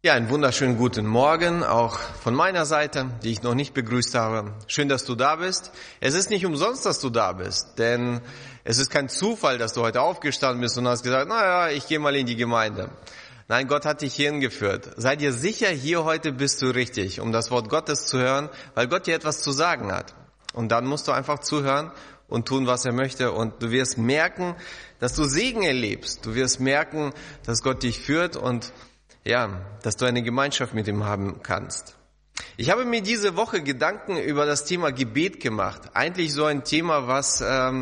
Ja, einen wunderschönen guten Morgen, auch von meiner Seite, die ich noch nicht begrüßt habe. Schön, dass du da bist. Es ist nicht umsonst, dass du da bist, denn es ist kein Zufall, dass du heute aufgestanden bist und hast gesagt, naja, ich gehe mal in die Gemeinde. Nein, Gott hat dich hierhin geführt. Sei dir sicher, hier heute bist du richtig, um das Wort Gottes zu hören, weil Gott dir etwas zu sagen hat. Und dann musst du einfach zuhören und tun, was er möchte. Und du wirst merken, dass du Segen erlebst. Du wirst merken, dass Gott dich führt und ja, dass du eine Gemeinschaft mit ihm haben kannst. Ich habe mir diese Woche Gedanken über das Thema Gebet gemacht. Eigentlich so ein Thema, was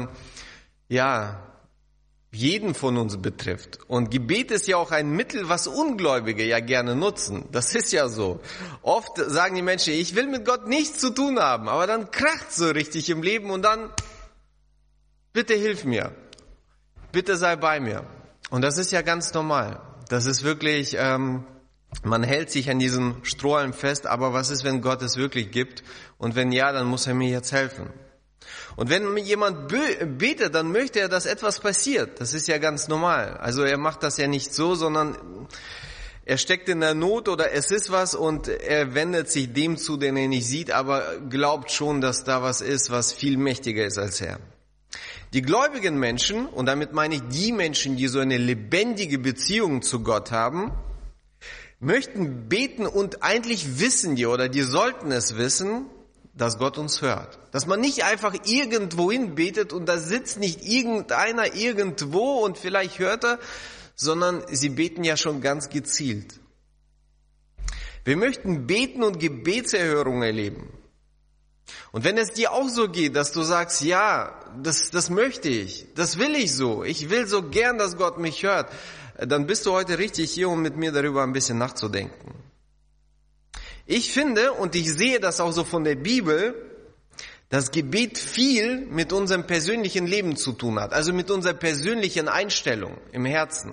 jeden von uns betrifft. Und Gebet ist ja auch ein Mittel, was Ungläubige ja gerne nutzen. Das ist ja so. Oft sagen die Menschen, ich will mit Gott nichts zu tun haben, aber dann kracht so richtig im Leben und dann, bitte hilf mir, bitte sei bei mir. Und das ist ja ganz normal. Das ist wirklich, man hält sich an diesem Strohhalm fest, aber was ist, wenn Gott es wirklich gibt? Und wenn ja, dann muss er mir jetzt helfen. Und wenn jemand betet, dann möchte er, dass etwas passiert. Das ist ja ganz normal. Also er macht das ja nicht so, sondern er steckt in der Not oder es ist was und er wendet sich dem zu, den er nicht sieht, aber glaubt schon, dass da was ist, was viel mächtiger ist als er. Die gläubigen Menschen, und damit meine ich die Menschen, die so eine lebendige Beziehung zu Gott haben, möchten beten und eigentlich wissen die sollten es wissen, dass Gott uns hört. Dass man nicht einfach irgendwohin betet und da sitzt nicht irgendeiner irgendwo und vielleicht hört er, sondern sie beten ja schon ganz gezielt. Wir möchten beten und Gebetserhörung erleben. Und wenn es dir auch so geht, dass du sagst, ja, das möchte ich, das will ich so, ich will so gern, dass Gott mich hört, dann bist du heute richtig hier, um mit mir darüber ein bisschen nachzudenken. Ich finde, und ich sehe das auch so von der Bibel, dass Gebet viel mit unserem persönlichen Leben zu tun hat, also mit unserer persönlichen Einstellung im Herzen.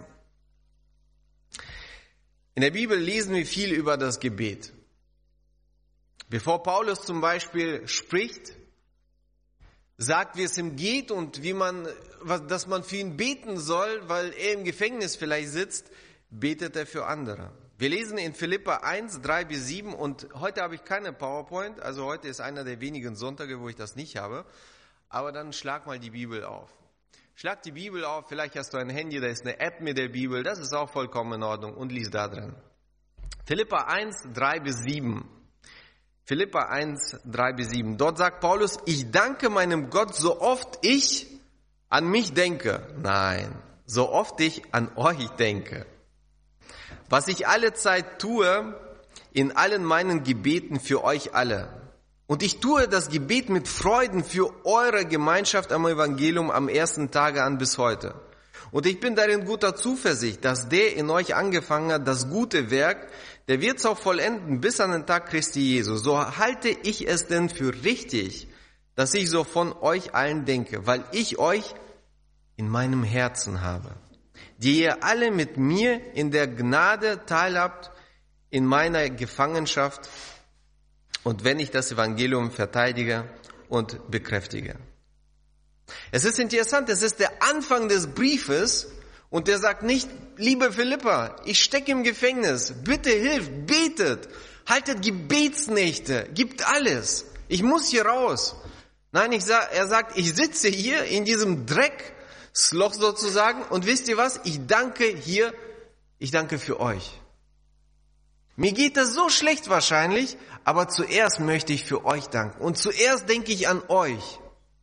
In der Bibel lesen wir viel über das Gebet. Bevor Paulus zum Beispiel spricht, sagt, wie es ihm geht und dass man für ihn beten soll, weil er im Gefängnis vielleicht sitzt, betet er für andere. Wir lesen in Philipper 1, 3-7 und heute habe ich keine PowerPoint, also heute ist einer der wenigen Sonntage, wo ich das nicht habe, aber dann schlag mal die Bibel auf. Schlag die Bibel auf, vielleicht hast du ein Handy, da ist eine App mit der Bibel, das ist auch vollkommen in Ordnung und lies da drin. Philipper 1, 3-7. Philipper 1, 3-7. Dort sagt Paulus, ich danke meinem Gott, so oft ich an mich denke. Nein, so oft ich an euch denke. Was ich alle Zeit tue, in allen meinen Gebeten für euch alle. Und ich tue das Gebet mit Freuden für eure Gemeinschaft am Evangelium am ersten Tage an bis heute. Und ich bin darin guter Zuversicht, dass der in euch angefangen hat, das gute Werk, der wird es auch vollenden bis an den Tag Christi Jesu. So halte ich es denn für richtig, dass ich so von euch allen denke, weil ich euch in meinem Herzen habe, die ihr alle mit mir in der Gnade teilhabt in meiner Gefangenschaft und wenn ich das Evangelium verteidige und bekräftige. Es ist interessant, es ist der Anfang des Briefes und der sagt nicht, liebe Philippa, ich stecke im Gefängnis, bitte hilft, betet, haltet Gebetsnächte, gibt alles, ich muss hier raus. Nein, er sagt, ich sitze hier in diesem Drecksloch sozusagen und wisst ihr was, ich danke für euch. Mir geht das so schlecht wahrscheinlich, aber zuerst möchte ich für euch danken und zuerst denke ich an euch.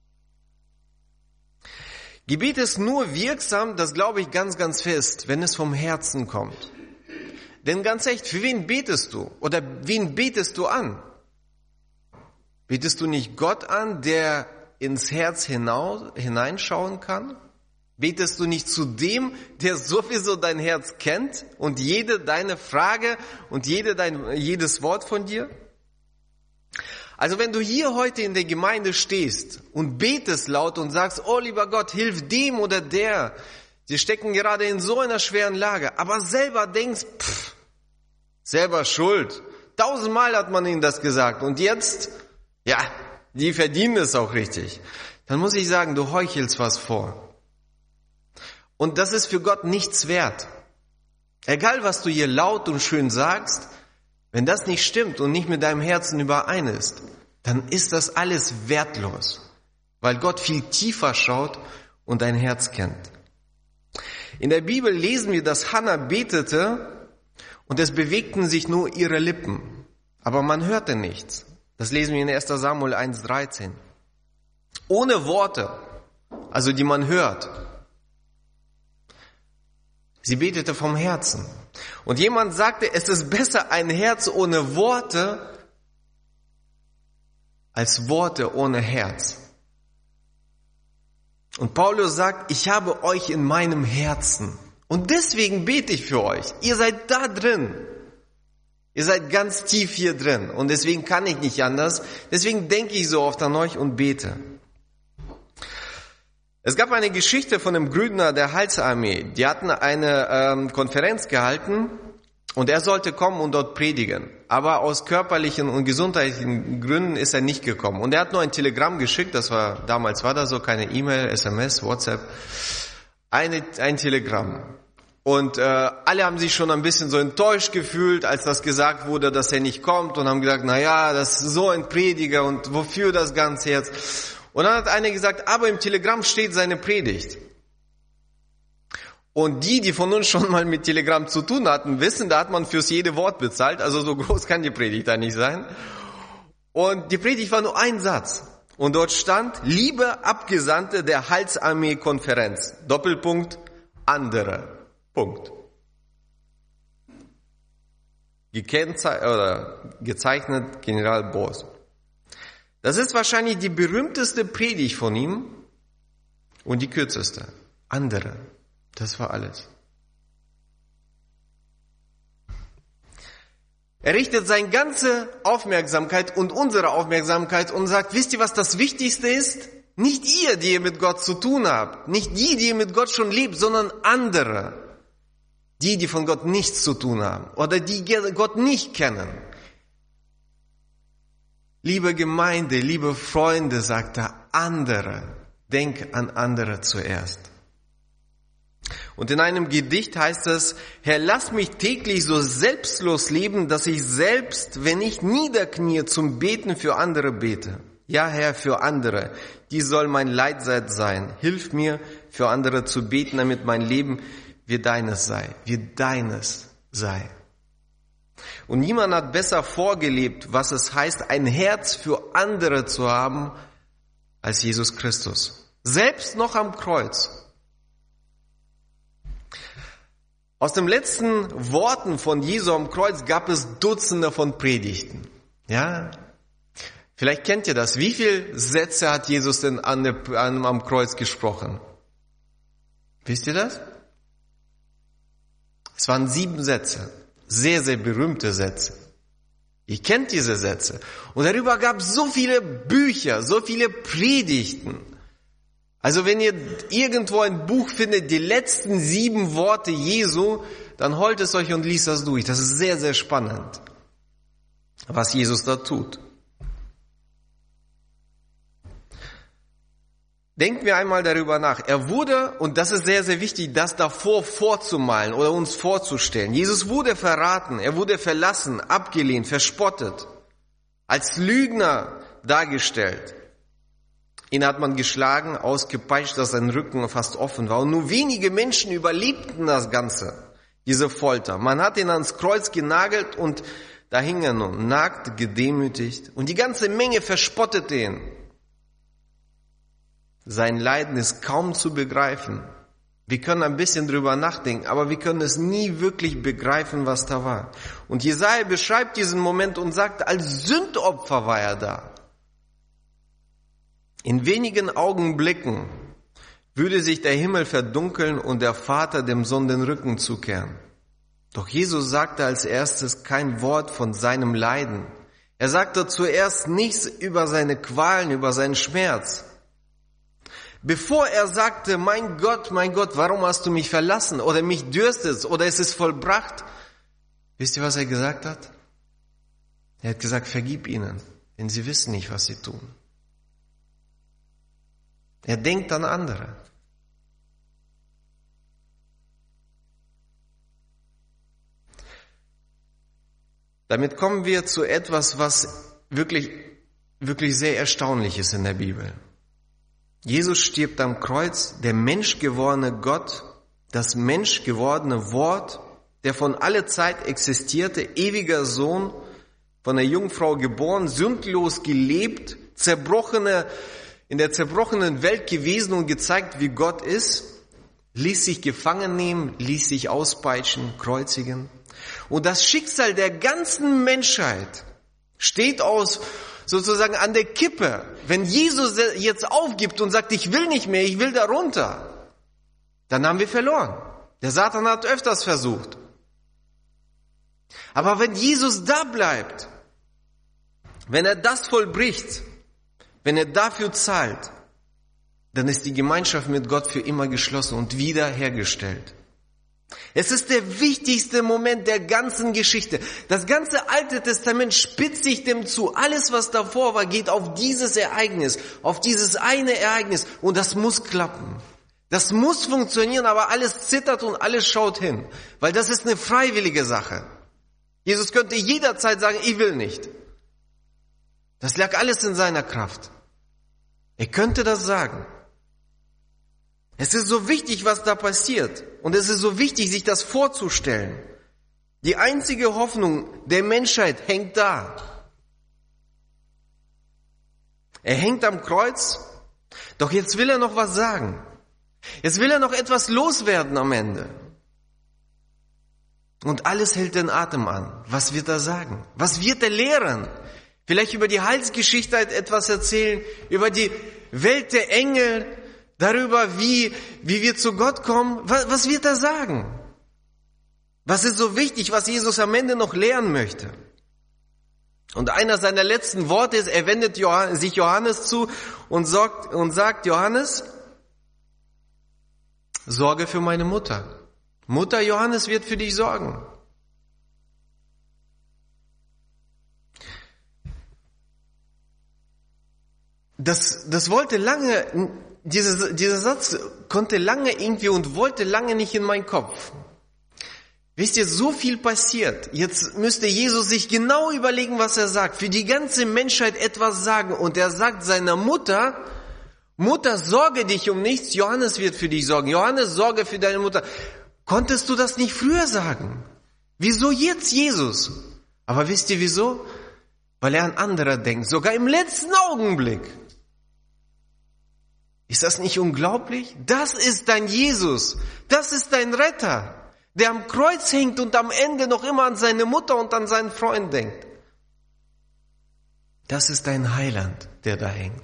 Gebet ist nur wirksam, das glaube ich ganz, ganz fest, wenn es vom Herzen kommt. Denn ganz echt, für wen betest du? Oder wen betest du an? Betest du nicht Gott an, der ins Herz hineinschauen kann? Betest du nicht zu dem, der sowieso dein Herz kennt und jede deine Frage und jedes Wort von dir? Also wenn du hier heute in der Gemeinde stehst und betest laut und sagst, oh lieber Gott, hilf dem oder der, sie stecken gerade in so einer schweren Lage, aber selber denkst, selber schuld. 1000-mal hat man ihnen das gesagt und jetzt, die verdienen es auch richtig. Dann muss ich sagen, du heuchelst was vor. Und das ist für Gott nichts wert. Egal, was du hier laut und schön sagst, wenn das nicht stimmt und nicht mit deinem Herzen überein ist, dann ist das alles wertlos, weil Gott viel tiefer schaut und dein Herz kennt. In der Bibel lesen wir, dass Hannah betete und es bewegten sich nur ihre Lippen, aber man hörte nichts. Das lesen wir in 1. Samuel 1,13. Ohne Worte, also die man hört. Sie betete vom Herzen. Und jemand sagte, es ist besser ein Herz ohne Worte als Worte ohne Herz. Und Paulus sagt, ich habe euch in meinem Herzen. Und deswegen bete ich für euch. Ihr seid da drin. Ihr seid ganz tief hier drin. Und deswegen kann ich nicht anders. Deswegen denke ich so oft an euch und bete. Es gab eine Geschichte von einem Gründer der Heilsarmee. Die hatten eine Konferenz gehalten und er sollte kommen und dort predigen. Aber aus körperlichen und gesundheitlichen Gründen ist er nicht gekommen. Und er hat nur ein Telegramm geschickt, damals war das so, keine E-Mail, SMS, WhatsApp, ein Telegramm. Und alle haben sich schon ein bisschen so enttäuscht gefühlt, als das gesagt wurde, dass er nicht kommt und haben gesagt, das ist so ein Prediger und wofür das Ganze jetzt? Und dann hat einer gesagt, aber im Telegramm steht seine Predigt. Und die von uns schon mal mit Telegramm zu tun hatten, wissen, da hat man fürs jede Wort bezahlt, also so groß kann die Predigt da nicht sein. Und die Predigt war nur ein Satz. Und dort stand, liebe Abgesandte der Heilsarmee-Konferenz, Doppelpunkt, andere, Punkt. Gezeichnet General Boos. Das ist wahrscheinlich die berühmteste Predigt von ihm und die kürzeste. Andere. Das war alles. Er richtet seine ganze Aufmerksamkeit und unsere Aufmerksamkeit und sagt, wisst ihr, was das Wichtigste ist? Nicht ihr, die ihr mit Gott zu tun habt. Nicht die ihr mit Gott schon lebt, sondern andere. Die von Gott nichts zu tun haben. Oder die Gott nicht kennen. Liebe Gemeinde, liebe Freunde, sagt er, andere. Denk an andere zuerst. Und in einem Gedicht heißt es, Herr, lass mich täglich so selbstlos leben, dass ich selbst, wenn ich niederknie, zum Beten für andere bete. Ja, Herr, für andere. Die soll mein Leitsatz sein. Hilf mir, für andere zu beten, damit mein Leben wie deines sei. Und niemand hat besser vorgelebt, was es heißt, ein Herz für andere zu haben, als Jesus Christus. Selbst noch am Kreuz. Aus den letzten Worten von Jesu am Kreuz gab es Dutzende von Predigten. Ja? Vielleicht kennt ihr das. Wie viele Sätze hat Jesus denn am Kreuz gesprochen? Wisst ihr das? Es waren 7 Sätze. Sehr, sehr berühmte Sätze. Ihr kennt diese Sätze. Und darüber gab es so viele Bücher, so viele Predigten. Also wenn ihr irgendwo ein Buch findet, die letzten 7 Worte Jesu, dann holt es euch und liest das durch. Das ist sehr, sehr spannend, was Jesus da tut. Denken wir einmal darüber nach. Er wurde, und das ist sehr, sehr wichtig, das davor vorzumalen oder uns vorzustellen. Jesus wurde verraten, er wurde verlassen, abgelehnt, verspottet, als Lügner dargestellt. Ihn hat man geschlagen, ausgepeitscht, dass sein Rücken fast offen war. Und nur wenige Menschen überlebten das Ganze, diese Folter. Man hat ihn ans Kreuz genagelt und da hing er nun, nackt, gedemütigt. Und die ganze Menge verspottete ihn. Sein Leiden ist kaum zu begreifen. Wir können ein bisschen drüber nachdenken, aber wir können es nie wirklich begreifen, was da war. Und Jesaja beschreibt diesen Moment und sagt, als Sündopfer war er da. In wenigen Augenblicken würde sich der Himmel verdunkeln und der Vater dem Sohn den Rücken zukehren. Doch Jesus sagte als erstes kein Wort von seinem Leiden. Er sagte zuerst nichts über seine Qualen, über seinen Schmerz. Bevor er sagte, mein Gott, warum hast du mich verlassen? Oder mich dürstet oder es ist vollbracht. Wisst ihr, was er gesagt hat? Er hat gesagt, vergib ihnen, denn sie wissen nicht, was sie tun. Er denkt an andere. Damit kommen wir zu etwas, was wirklich sehr erstaunlich ist in der Bibel. Jesus stirbt am Kreuz, der menschgewordene Gott, das menschgewordene Wort, der von aller Zeit existierte, ewiger Sohn, von der Jungfrau geboren, sündlos gelebt, in der zerbrochenen Welt gewesen und gezeigt, wie Gott ist, ließ sich gefangen nehmen, ließ sich auspeitschen, kreuzigen. Und das Schicksal der ganzen Menschheit steht sozusagen an der Kippe. Wenn Jesus jetzt aufgibt und sagt, ich will nicht mehr, ich will darunter, dann haben wir verloren. Der Satan hat öfters versucht. Aber wenn Jesus da bleibt, wenn er das vollbricht, wenn er dafür zahlt, dann ist die Gemeinschaft mit Gott für immer geschlossen und wiederhergestellt. Es ist der wichtigste Moment der ganzen Geschichte. Das ganze Alte Testament spitzt sich dem zu. Alles, was davor war, geht auf dieses Ereignis, auf dieses eine Ereignis. Und das muss klappen. Das muss funktionieren, aber alles zittert und alles schaut hin. Weil das ist eine freiwillige Sache. Jesus könnte jederzeit sagen, ich will nicht. Das lag alles in seiner Kraft. Er könnte das sagen. Es ist so wichtig, was da passiert. Und es ist so wichtig, sich das vorzustellen. Die einzige Hoffnung der Menschheit hängt da. Er hängt am Kreuz, doch jetzt will er noch was sagen. Jetzt will er noch etwas loswerden am Ende. Und alles hält den Atem an. Was wird er sagen? Was wird er lehren? Vielleicht über die Heilsgeschichte etwas erzählen, über die Welt der Engel, darüber, wie wir zu Gott kommen. Was wird er sagen? Was ist so wichtig, was Jesus am Ende noch lehren möchte? Und einer seiner letzten Worte ist, er wendet sich Johannes zu und sagt, Johannes, sorge für meine Mutter. Mutter Johannes wird für dich sorgen. Das wollte lange, dieser Satz konnte lange irgendwie und wollte lange nicht in meinen Kopf. Wisst ihr, so viel passiert. Jetzt müsste Jesus sich genau überlegen, was er sagt. Für die ganze Menschheit etwas sagen. Und er sagt seiner Mutter, Mutter, sorge dich um nichts, Johannes wird für dich sorgen. Johannes, sorge für deine Mutter. Konntest du das nicht früher sagen? Wieso jetzt Jesus? Aber wisst ihr wieso? Weil er an andere denkt, sogar im letzten Augenblick. Ist das nicht unglaublich? Das ist dein Jesus. Das ist dein Retter, der am Kreuz hängt und am Ende noch immer an seine Mutter und an seinen Freund denkt. Das ist dein Heiland, der da hängt.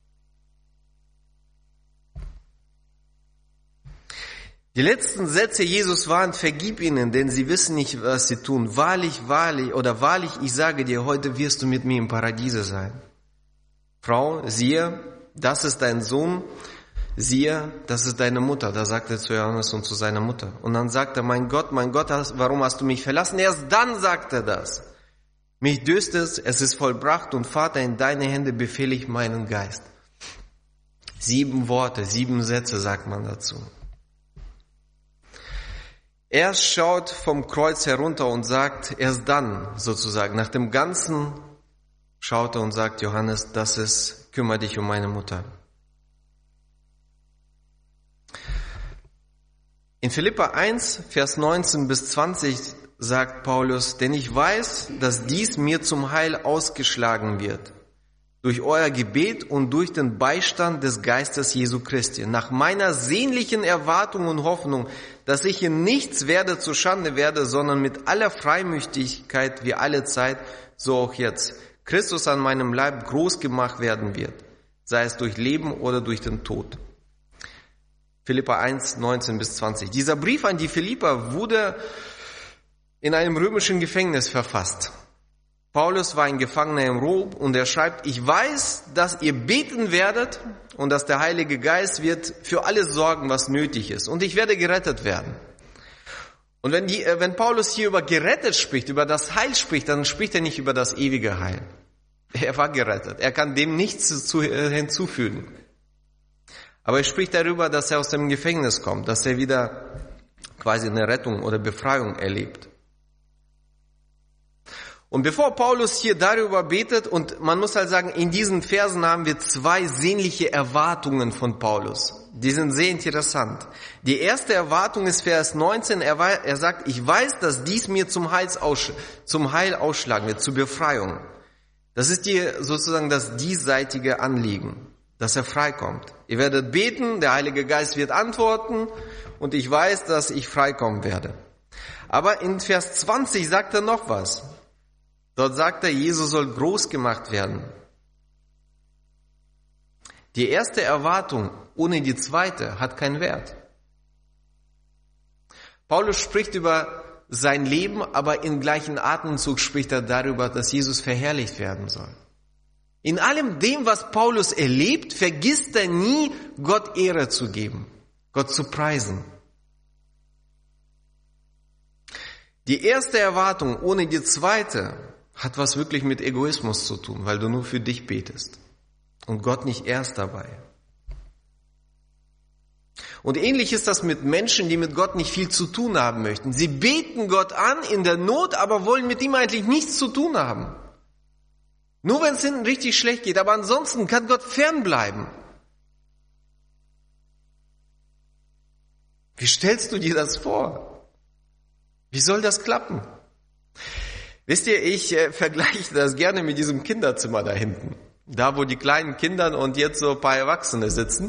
Die letzten Sätze Jesus waren, vergib ihnen, denn sie wissen nicht, was sie tun. Wahrlich, wahrlich, ich sage dir, heute wirst du mit mir im Paradiese sein. Frau, siehe, das ist dein Sohn, siehe, das ist deine Mutter. Da sagt er zu Johannes und zu seiner Mutter. Und dann sagt er, mein Gott, warum hast du mich verlassen? Erst dann sagt er das. Mich dürstet es ist vollbracht und Vater, in deine Hände befehle ich meinen Geist. 7 Worte, 7 Sätze sagt man dazu. Er schaut vom Kreuz herunter und sagt, erst dann sozusagen, nach dem Ganzen schaut er und sagt, Johannes, kümmere dich um meine Mutter. In Philipper 1, Vers 19 bis 20 sagt Paulus, denn ich weiß, dass dies mir zum Heil ausgeschlagen wird, durch euer Gebet und durch den Beistand des Geistes Jesu Christi, nach meiner sehnlichen Erwartung und Hoffnung, dass ich in nichts zu Schande werde, sondern mit aller Freimütigkeit wie alle Zeit, so auch jetzt, Christus an meinem Leib groß gemacht werden wird, sei es durch Leben oder durch den Tod. Philipper 1, 19 bis 20. Dieser Brief an die Philipper wurde in einem römischen Gefängnis verfasst. Paulus war ein Gefangener im Rom und er schreibt, ich weiß, dass ihr beten werdet und dass der Heilige Geist wird für alles sorgen, was nötig ist. Und ich werde gerettet werden. Und wenn Paulus hier über gerettet spricht, über das Heil spricht, dann spricht er nicht über das ewige Heil. Er war gerettet. Er kann dem nichts hinzufügen. Aber er spricht darüber, dass er aus dem Gefängnis kommt, dass er wieder quasi eine Rettung oder Befreiung erlebt. Und bevor Paulus hier darüber betet, und man muss halt sagen, in diesen Versen haben wir zwei sehnliche Erwartungen von Paulus. Die sind sehr interessant. Die erste Erwartung ist Vers 19. Er sagt, ich weiß, dass dies mir zum Heil ausschlagen wird, zur Befreiung. Das ist sozusagen das diesseitige Anliegen, dass er freikommt. Ihr werdet beten, der Heilige Geist wird antworten und ich weiß, dass ich freikommen werde. Aber in Vers 20 sagt er noch was. Dort sagt er, Jesus soll groß gemacht werden. Die erste Erwartung ohne die zweite hat keinen Wert. Paulus spricht über sein Leben, aber im gleichen Atemzug spricht er darüber, dass Jesus verherrlicht werden soll. In allem dem, was Paulus erlebt, vergisst er nie, Gott Ehre zu geben, Gott zu preisen. Die erste Erwartung ohne die zweite hat was wirklich mit Egoismus zu tun, weil du nur für dich betest und Gott nicht erst dabei. Und ähnlich ist das mit Menschen, die mit Gott nicht viel zu tun haben möchten. Sie beten Gott an in der Not, aber wollen mit ihm eigentlich nichts zu tun haben. Nur wenn es ihnen richtig schlecht geht, aber ansonsten kann Gott fernbleiben. Wie stellst du dir das vor? Wie soll das klappen? Wisst ihr, ich vergleiche das gerne mit diesem Kinderzimmer da hinten. Da, wo die kleinen Kinder und jetzt so ein paar Erwachsene sitzen.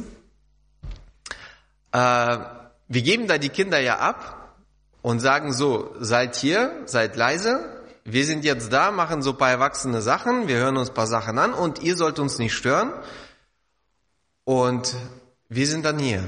Wir geben da die Kinder ja ab und sagen so, seid hier, seid leise. Wir sind jetzt da, machen so ein paar erwachsene Sachen. Wir hören uns ein paar Sachen an und ihr sollt uns nicht stören. Und wir sind dann hier.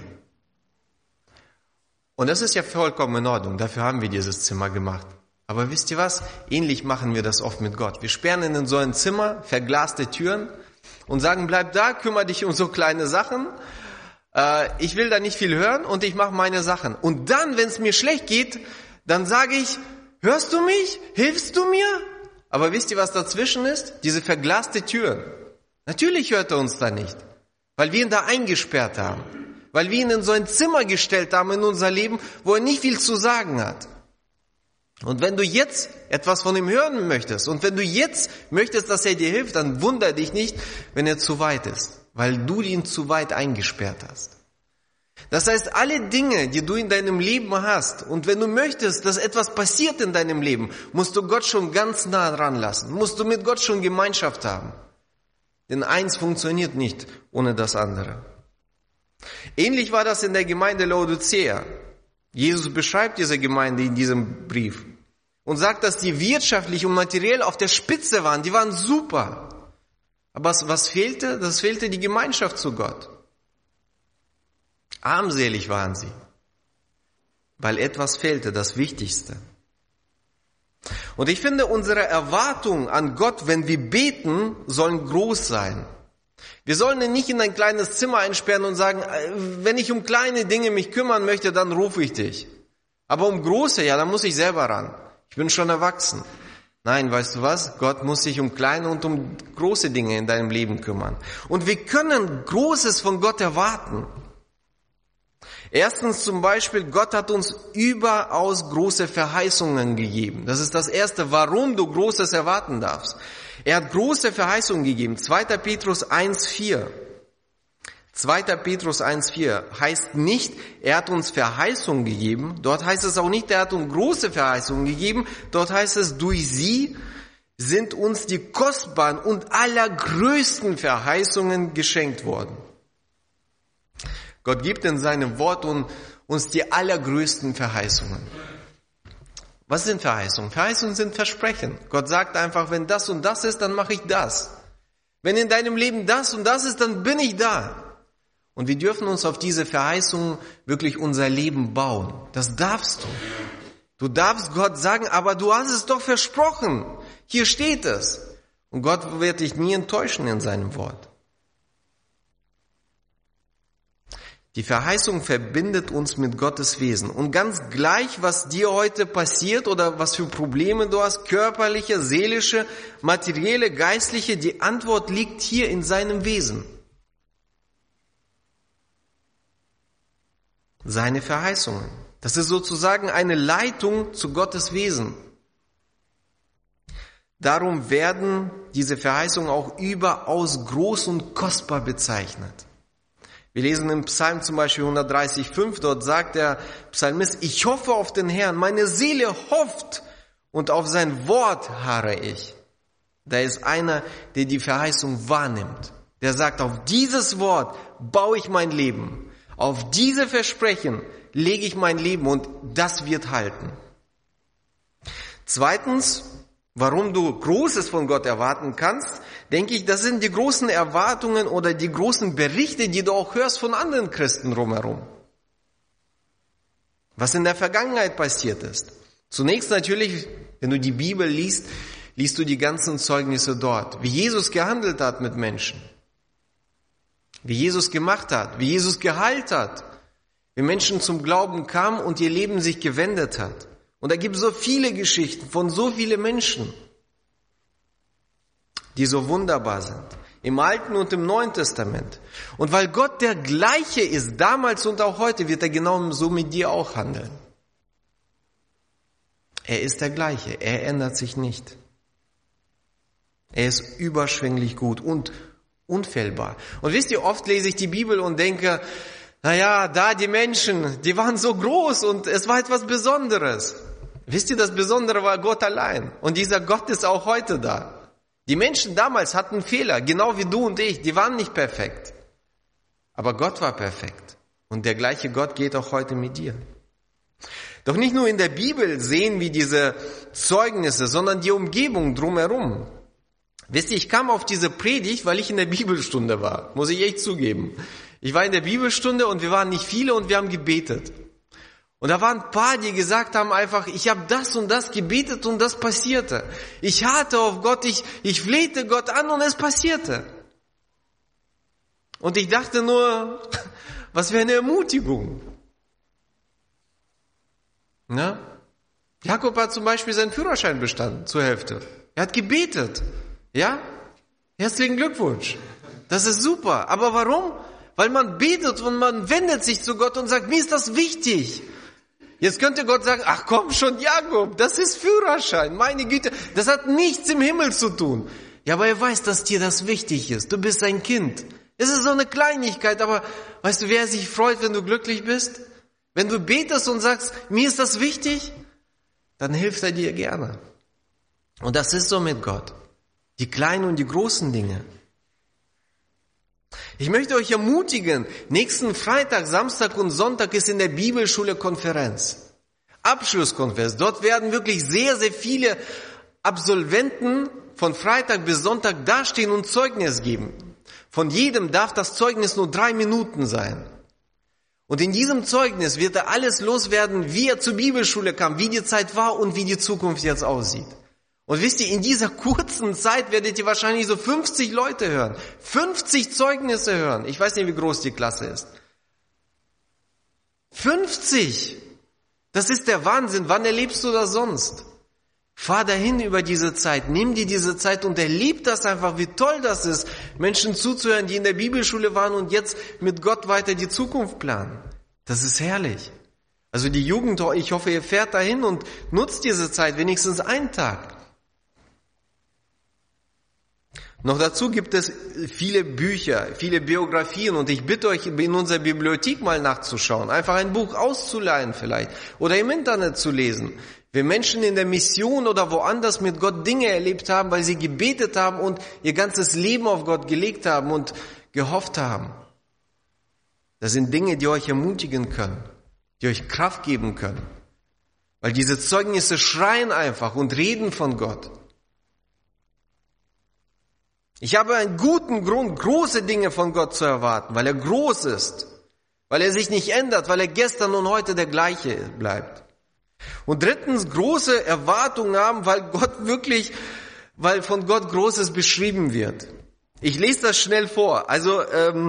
Und das ist ja vollkommen in Ordnung. Dafür haben wir dieses Zimmer gemacht. Aber wisst ihr was? Ähnlich machen wir das oft mit Gott. Wir sperren ihn in so ein Zimmer, verglaste Türen und sagen, bleib da, kümmere dich um so kleine Sachen. Ich will da nicht viel hören und ich mache meine Sachen. Und dann, wenn es mir schlecht geht, dann sage ich, hörst du mich? Hilfst du mir? Aber wisst ihr, was dazwischen ist? Diese verglaste Tür. Natürlich hört er uns da nicht, weil wir ihn da eingesperrt haben. Weil wir ihn in so ein Zimmer gestellt haben in unser Leben, wo er nicht viel zu sagen hat. Und wenn du jetzt etwas von ihm hören möchtest und wenn du jetzt möchtest, dass er dir hilft, dann wundere dich nicht, wenn er zu weit ist, weil du ihn zu weit eingesperrt hast. Das heißt, alle Dinge, die du in deinem Leben hast und wenn du möchtest, dass etwas passiert in deinem Leben, musst du Gott schon ganz nah dran lassen, musst du mit Gott schon Gemeinschaft haben. Denn eins funktioniert nicht ohne das andere. Ähnlich war das in der Gemeinde Laodicea. Jesus beschreibt diese Gemeinde in diesem Brief und sagt, dass die wirtschaftlich und materiell auf der Spitze waren. Die waren super. Aber was fehlte? Das fehlte die Gemeinschaft zu Gott. Armselig waren sie, weil etwas fehlte, das Wichtigste. Und ich finde, unsere Erwartungen an Gott, wenn wir beten, sollen groß sein. Wir sollen ihn nicht in ein kleines Zimmer einsperren und sagen, wenn ich um kleine Dinge mich kümmern möchte, dann rufe ich dich. Aber um große, ja, dann muss ich selber ran. Ich bin schon erwachsen. Nein, weißt du was? Gott muss sich um kleine und um große Dinge in deinem Leben kümmern. Und wir können Großes von Gott erwarten. Erstens zum Beispiel, Gott hat uns überaus große Verheißungen gegeben. Das ist das Erste, warum du Großes erwarten darfst. Er hat große Verheißungen gegeben. 2. Petrus 1,4. 2. Petrus 1,4 heißt nicht, er hat uns Verheißungen gegeben. Dort heißt es auch nicht, er hat uns große Verheißungen gegeben. Dort heißt es, durch sie sind uns die kostbaren und allergrößten Verheißungen geschenkt worden. Gott gibt in seinem Wort uns die allergrößten Verheißungen. Was sind Verheißungen? Verheißungen sind Versprechen. Gott sagt einfach, wenn das und das ist, dann mache ich das. Wenn in deinem Leben das und das ist, dann bin ich da. Und wir dürfen uns auf diese Verheißungen wirklich unser Leben bauen. Das darfst du. Du darfst Gott sagen, aber du hast es doch versprochen. Hier steht es. Und Gott wird dich nie enttäuschen in seinem Wort. Die Verheißung verbindet uns mit Gottes Wesen. Und ganz gleich, was dir heute passiert oder was für Probleme du hast, körperliche, seelische, materielle, geistliche, die Antwort liegt hier in seinem Wesen. Seine Verheißungen. Das ist sozusagen eine Leitung zu Gottes Wesen. Darum werden diese Verheißungen auch überaus groß und kostbar bezeichnet. Wir lesen im Psalm zum Beispiel 130,5, dort sagt der Psalmist, ich hoffe auf den Herrn, meine Seele hofft und auf sein Wort harre ich. Da ist einer, der die Verheißung wahrnimmt. Der sagt, auf dieses Wort baue ich mein Leben. Auf diese Versprechen lege ich mein Leben und das wird halten. Zweitens, warum du Großes von Gott erwarten kannst, denke ich, das sind die großen Erwartungen oder die großen Berichte, die du auch hörst von anderen Christen drumherum. Was in der Vergangenheit passiert ist. Zunächst natürlich, wenn du die Bibel liest, liest du die ganzen Zeugnisse dort. Wie Jesus gehandelt hat mit Menschen. Wie Jesus gemacht hat. Wie Jesus geheilt hat. Wie Menschen zum Glauben kamen und ihr Leben sich gewendet hat. Und da gibt es so viele Geschichten von so vielen Menschen, die so wunderbar sind. Im Alten und im Neuen Testament. Und weil Gott der Gleiche ist, damals und auch heute, wird er genau so mit dir auch handeln. Er ist der Gleiche. Er ändert sich nicht. Er ist überschwänglich gut und unfehlbar. Und wisst ihr, oft lese ich die Bibel und denke, naja, da die Menschen, die waren so groß und es war etwas Besonderes. Wisst ihr, das Besondere war Gott allein. Und dieser Gott ist auch heute da. Die Menschen damals hatten Fehler, genau wie du und ich. Die waren nicht perfekt. Aber Gott war perfekt. Und der gleiche Gott geht auch heute mit dir. Doch nicht nur in der Bibel sehen wir diese Zeugnisse, sondern die Umgebung drumherum. Wisst ihr, ich kam auf diese Predigt, weil ich in der Bibelstunde war. Muss ich echt zugeben. Ich war in der Bibelstunde und wir waren nicht viele und wir haben gebetet. Und da waren ein paar, die gesagt haben einfach, ich habe das und das gebetet und das passierte. Ich harrte auf Gott, ich flehte Gott an und es passierte. Und ich dachte nur, was für eine Ermutigung. Na? Jakob hat zum Beispiel seinen Führerschein bestanden, zur Hälfte. Er hat gebetet. Ja? Herzlichen Glückwunsch. Das ist super. Aber warum? Weil man betet und man wendet sich zu Gott und sagt, mir ist das wichtig. Jetzt könnte Gott sagen, ach komm schon, Jakob, das ist Führerschein, meine Güte, das hat nichts im Himmel zu tun. Ja, aber er weiß, dass dir das wichtig ist. Du bist ein Kind. Es ist so eine Kleinigkeit, aber weißt du, wer sich freut, wenn du glücklich bist? Wenn du betest und sagst, mir ist das wichtig, dann hilft er dir gerne. Und das ist so mit Gott. Die kleinen und die großen Dinge. Ich möchte euch ermutigen, nächsten Freitag, Samstag und Sonntag ist in der Bibelschule Konferenz. Abschlusskonferenz. Dort werden wirklich sehr, sehr viele Absolventen von Freitag bis Sonntag dastehen und Zeugnis geben. Von jedem darf das Zeugnis nur 3 Minuten sein. Und in diesem Zeugnis wird er alles loswerden, wie er zur Bibelschule kam, wie die Zeit war und wie die Zukunft jetzt aussieht. Und wisst ihr, in dieser kurzen Zeit werdet ihr wahrscheinlich so 50 Leute hören, 50 Zeugnisse hören. Ich weiß nicht, wie groß die Klasse ist. 50! Das ist der Wahnsinn. Wann erlebst du das sonst? Fahr dahin über diese Zeit, nimm dir diese Zeit und erleb das einfach, wie toll das ist, Menschen zuzuhören, die in der Bibelschule waren und jetzt mit Gott weiter die Zukunft planen. Das ist herrlich. Also die Jugend, ich hoffe, ihr fährt dahin und nutzt diese Zeit, wenigstens einen Tag. Noch dazu gibt es viele Bücher, viele Biografien und ich bitte euch, in unserer Bibliothek mal nachzuschauen, einfach ein Buch auszuleihen vielleicht oder im Internet zu lesen. Wie Menschen in der Mission oder woanders mit Gott Dinge erlebt haben, weil sie gebetet haben und ihr ganzes Leben auf Gott gelegt haben und gehofft haben. Das sind Dinge, die euch ermutigen können, die euch Kraft geben können. Weil diese Zeugnisse schreien einfach und reden von Gott. Ich habe einen guten Grund, große Dinge von Gott zu erwarten, weil er groß ist, weil er sich nicht ändert, weil er gestern und heute der gleiche bleibt. Und drittens, große Erwartungen haben, weil von Gott Großes beschrieben wird. Ich lese das schnell vor. Also,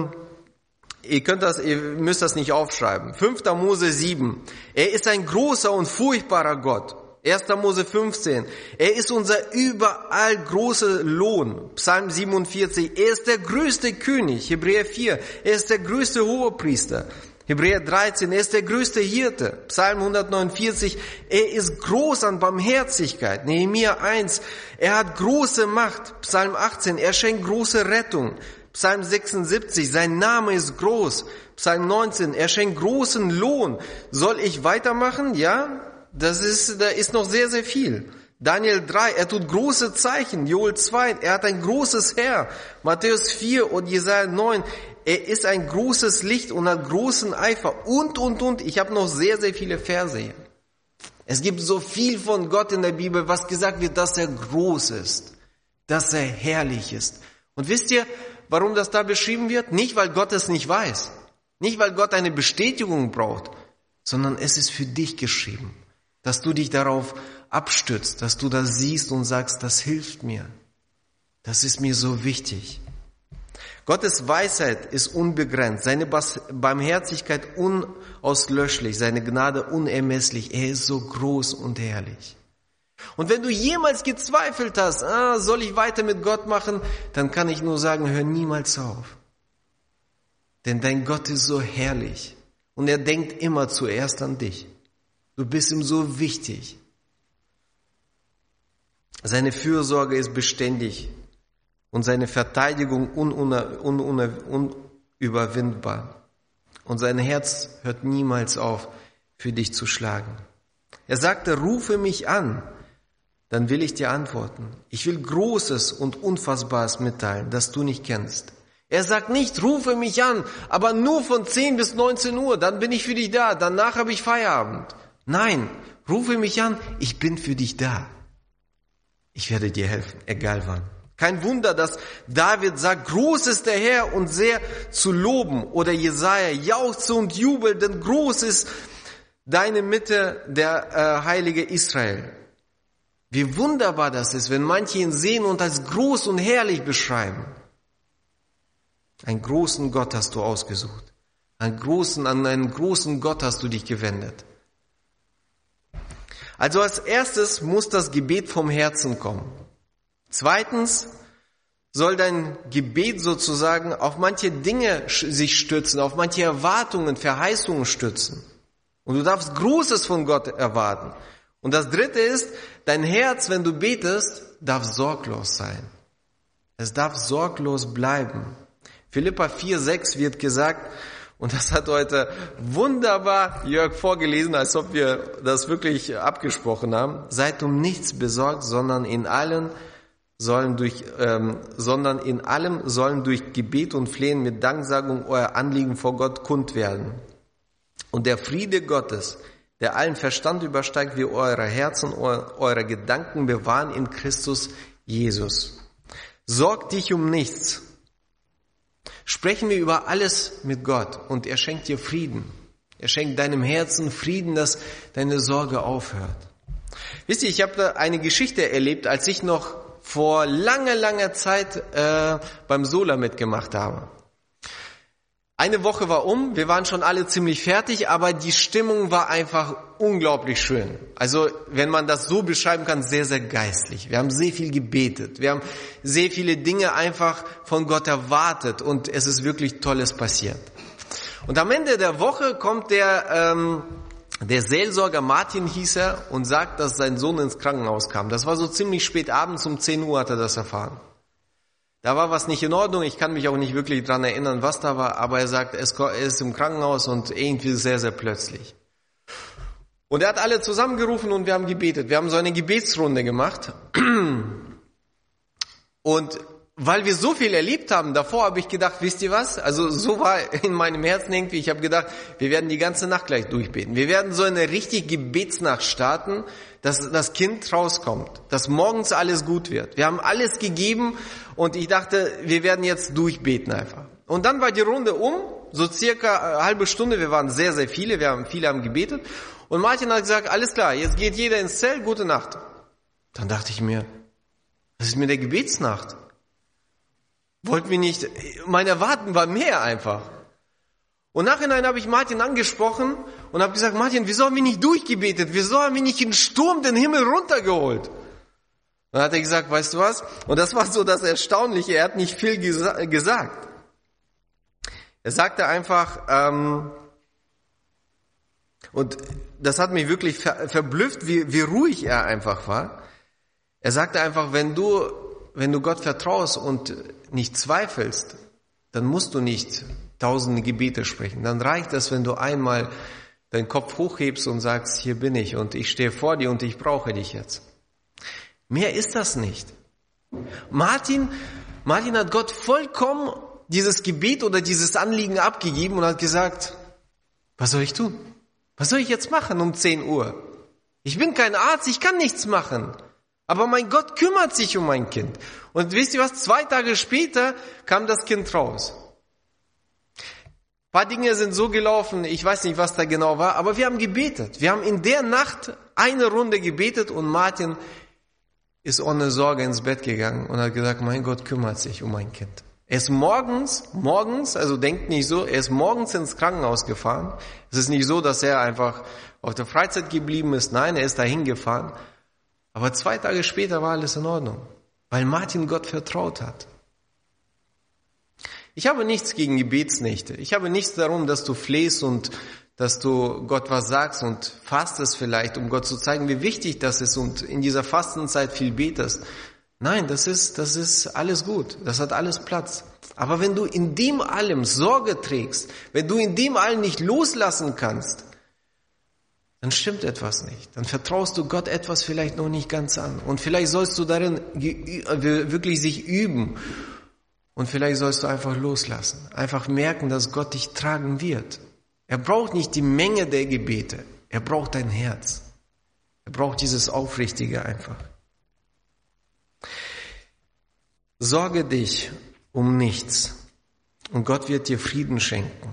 ihr müsst das nicht aufschreiben. 5. Mose 7. Er ist ein großer und furchtbarer Gott. 1. Mose 15. Er ist unser überall großer Lohn. Psalm 47. Er ist der größte König. Hebräer 4. Er ist der größte Hohepriester. Hebräer 13, er ist der größte Hirte. Psalm 149, er ist groß an Barmherzigkeit. Nehemia 1, er hat große Macht. Psalm 18, er schenkt große Rettung. Psalm 76, sein Name ist groß. Psalm 19, er schenkt großen Lohn. Soll ich weitermachen? Ja, da ist noch sehr, sehr viel. Daniel 3, er tut große Zeichen. Joel 2, er hat ein großes Heer. Matthäus 4 und Jesaja 9, er ist ein großes Licht und hat großen Eifer. Und. Ich habe noch sehr, sehr viele Verse hier. Es gibt so viel von Gott in der Bibel, was gesagt wird, dass er groß ist, dass er herrlich ist. Und wisst ihr, warum das da beschrieben wird? Nicht, weil Gott es nicht weiß. Nicht, weil Gott eine Bestätigung braucht, sondern es ist für dich geschrieben, dass du dich darauf abstützt, dass du das siehst und sagst, das hilft mir. Das ist mir so wichtig. Gottes Weisheit ist unbegrenzt, seine Barmherzigkeit unauslöschlich, seine Gnade unermesslich. Er ist so groß und herrlich. Und wenn du jemals gezweifelt hast, soll ich weiter mit Gott machen, dann kann ich nur sagen, hör niemals auf. Denn dein Gott ist so herrlich und er denkt immer zuerst an dich. Du bist ihm so wichtig. Seine Fürsorge ist beständig und seine Verteidigung unüberwindbar. Und sein Herz hört niemals auf, für dich zu schlagen. Er sagte, rufe mich an, dann will ich dir antworten. Ich will Großes und Unfassbares mitteilen, das du nicht kennst. Er sagt nicht, rufe mich an, aber nur von 10 bis 19 Uhr, dann bin ich für dich da, danach habe ich Feierabend. Nein, rufe mich an, ich bin für dich da. Ich werde dir helfen, egal wann. Kein Wunder, dass David sagt, groß ist der Herr und sehr zu loben. Oder Jesaja, jauchze und jubel, denn groß ist deine Mitte, der Heilige Israel. Wie wunderbar das ist, wenn manche ihn sehen und als groß und herrlich beschreiben. Einen großen Gott hast du ausgesucht. An einen großen Gott hast du dich gewendet. Also als erstes muss das Gebet vom Herzen kommen. Zweitens soll dein Gebet sozusagen auf manche Dinge sich stützen, auf manche Erwartungen, Verheißungen stützen. Und du darfst Großes von Gott erwarten. Und das Dritte ist, dein Herz, wenn du betest, darf sorglos sein. Es darf sorglos bleiben. Philipper 4,6 wird gesagt, und das hat heute wunderbar Jörg vorgelesen, als ob wir das wirklich abgesprochen haben. Seid um nichts besorgt, sondern in allem sollen durch Gebet und Flehen mit Danksagung euer Anliegen vor Gott kund werden. Und der Friede Gottes, der allen Verstand übersteigt, wie eure Herzen, eure Gedanken bewahren in Christus Jesus. Sorg dich um nichts. Sprechen wir über alles mit Gott und er schenkt dir Frieden. Er schenkt deinem Herzen Frieden, dass deine Sorge aufhört. Wisst ihr, ich habe da eine Geschichte erlebt, als ich noch vor langer Zeit beim Sola mitgemacht habe. Eine Woche war wir waren schon alle ziemlich fertig, aber die Stimmung war einfach unglaublich schön. Also, wenn man das so beschreiben kann, sehr, sehr geistlich. Wir haben sehr viel gebetet. Wir haben sehr viele Dinge einfach von Gott erwartet und es ist wirklich Tolles passiert. Und am Ende der Woche kommt der Seelsorger, Martin hieß er, und sagt, dass sein Sohn ins Krankenhaus kam. Das war so ziemlich spät abends, um 10 Uhr hat er das erfahren. Da war was nicht in Ordnung, ich kann mich auch nicht wirklich dran erinnern, was da war, aber er sagt, er ist im Krankenhaus und irgendwie sehr, sehr plötzlich. Und er hat alle zusammengerufen und wir haben gebetet. Wir haben so eine Gebetsrunde gemacht. Und weil wir so viel erlebt haben, davor habe ich gedacht, wisst ihr was? Also so war in meinem Herzen irgendwie, ich habe gedacht, wir werden die ganze Nacht gleich durchbeten. Wir werden so eine richtige Gebetsnacht starten, dass das Kind rauskommt, dass morgens alles gut wird. Wir haben alles gegeben und ich dachte, wir werden jetzt durchbeten einfach. Und dann war die Runde so circa eine halbe Stunde, wir waren sehr, sehr viele, viele haben gebetet. Und Martin hat gesagt, alles klar, jetzt geht jeder ins Zelt, gute Nacht. Dann dachte ich mir, was ist mit der Gebetsnacht? Wollten wir nicht, mein Erwarten war mehr einfach. Und nachhinein habe ich Martin angesprochen und habe gesagt, Martin, wieso haben wir nicht durchgebetet? Wieso haben wir nicht in Sturm den Himmel runtergeholt? Dann hat er gesagt, weißt du was? Und das war so das Erstaunliche, er hat nicht viel gesagt. Er sagte einfach, Und das hat mich wirklich verblüfft, wie ruhig er einfach war. Er sagte einfach, wenn du Gott vertraust und nicht zweifelst, dann musst du nicht tausende Gebete sprechen. Dann reicht es, wenn du einmal deinen Kopf hochhebst und sagst, hier bin ich und ich stehe vor dir und ich brauche dich jetzt. Mehr ist das nicht. Martin hat Gott vollkommen dieses Gebet oder dieses Anliegen abgegeben und hat gesagt, was soll ich tun? Was soll ich jetzt machen um 10 Uhr? Ich bin kein Arzt, ich kann nichts machen. Aber mein Gott kümmert sich um mein Kind. Und wisst ihr was? 2 Tage später kam das Kind raus. Ein paar Dinge sind so gelaufen, ich weiß nicht, was da genau war, aber wir haben gebetet. Wir haben in der Nacht eine Runde gebetet und Martin ist ohne Sorge ins Bett gegangen und hat gesagt, mein Gott kümmert sich um mein Kind. Er ist morgens, also denkt nicht so, er ist morgens ins Krankenhaus gefahren. Es ist nicht so, dass er einfach auf der Freizeit geblieben ist. Nein, er ist dahin gefahren. Aber 2 Tage später war alles in Ordnung, weil Martin Gott vertraut hat. Ich habe nichts gegen Gebetsnächte. Ich habe nichts darum, dass du flehst und dass du Gott was sagst und fastest vielleicht, um Gott zu zeigen, wie wichtig das ist und in dieser Fastenzeit viel betest. Nein, das ist alles gut. Das hat alles Platz. Aber wenn du in dem allem Sorge trägst, wenn du in dem allem nicht loslassen kannst, dann stimmt etwas nicht. Dann vertraust du Gott etwas vielleicht noch nicht ganz an. Und vielleicht sollst du darin wirklich sich üben. Und vielleicht sollst du einfach loslassen. Einfach merken, dass Gott dich tragen wird. Er braucht nicht die Menge der Gebete. Er braucht dein Herz. Er braucht dieses Aufrichtige einfach. Sorge dich um nichts. Und Gott wird dir Frieden schenken.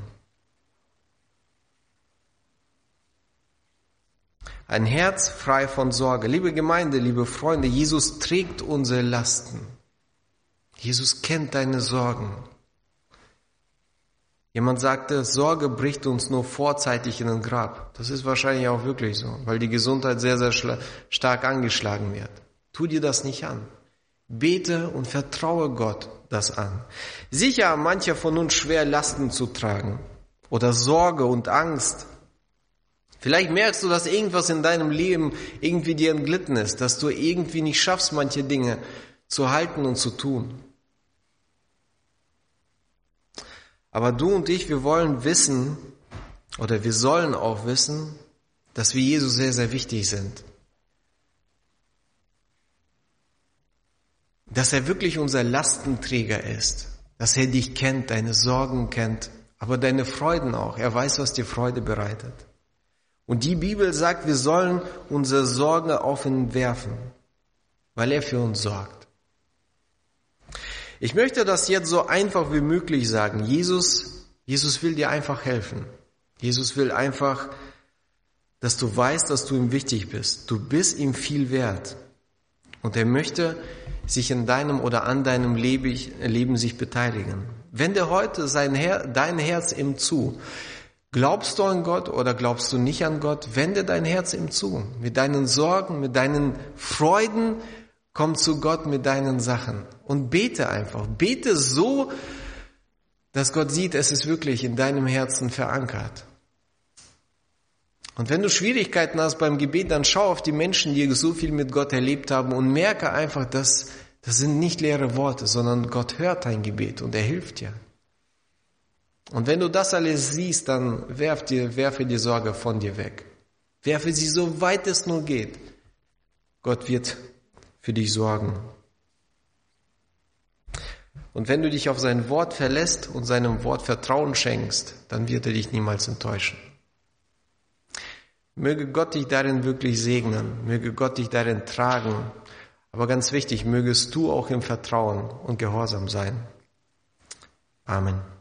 Ein Herz frei von Sorge. Liebe Gemeinde, liebe Freunde, Jesus trägt unsere Lasten. Jesus kennt deine Sorgen. Jemand sagte, Sorge bricht uns nur vorzeitig in den Grab. Das ist wahrscheinlich auch wirklich so, weil die Gesundheit sehr, sehr stark angeschlagen wird. Tu dir das nicht an. Bete und vertraue Gott das an. Sicher haben manche von uns schwer Lasten zu tragen oder Sorge und Angst. Vielleicht merkst du, dass irgendwas in deinem Leben irgendwie dir entglitten ist, dass du irgendwie nicht schaffst, manche Dinge zu halten und zu tun. Aber du und ich, wir wollen wissen, oder wir sollen auch wissen, dass wir Jesus sehr, sehr wichtig sind. Dass er wirklich unser Lastenträger ist. Dass er dich kennt, deine Sorgen kennt, aber deine Freuden auch. Er weiß, was dir Freude bereitet. Und die Bibel sagt, wir sollen unsere Sorgen auf ihn werfen, weil er für uns sorgt. Ich möchte das jetzt so einfach wie möglich sagen. Jesus will dir einfach helfen. Jesus will einfach, dass du weißt, dass du ihm wichtig bist. Du bist ihm viel wert. Und er möchte sich in deinem oder an deinem Leben sich beteiligen. Wende heute dein Herz ihm zu. Glaubst du an Gott oder glaubst du nicht an Gott? Wende dein Herz ihm zu. Mit deinen Sorgen, mit deinen Freuden, komm zu Gott mit deinen Sachen und bete einfach. Bete so, dass Gott sieht, es ist wirklich in deinem Herzen verankert. Und wenn du Schwierigkeiten hast beim Gebet, dann schau auf die Menschen, die so viel mit Gott erlebt haben und merke einfach, das sind nicht leere Worte, sondern Gott hört dein Gebet und er hilft dir. Und wenn du das alles siehst, dann werfe die Sorge von dir weg. Werfe sie so weit es nur geht. Gott wird für dich sorgen. Und wenn du dich auf sein Wort verlässt und seinem Wort Vertrauen schenkst, dann wird er dich niemals enttäuschen. Möge Gott dich darin wirklich segnen, möge Gott dich darin tragen, aber ganz wichtig, mögest du auch im Vertrauen und Gehorsam sein. Amen.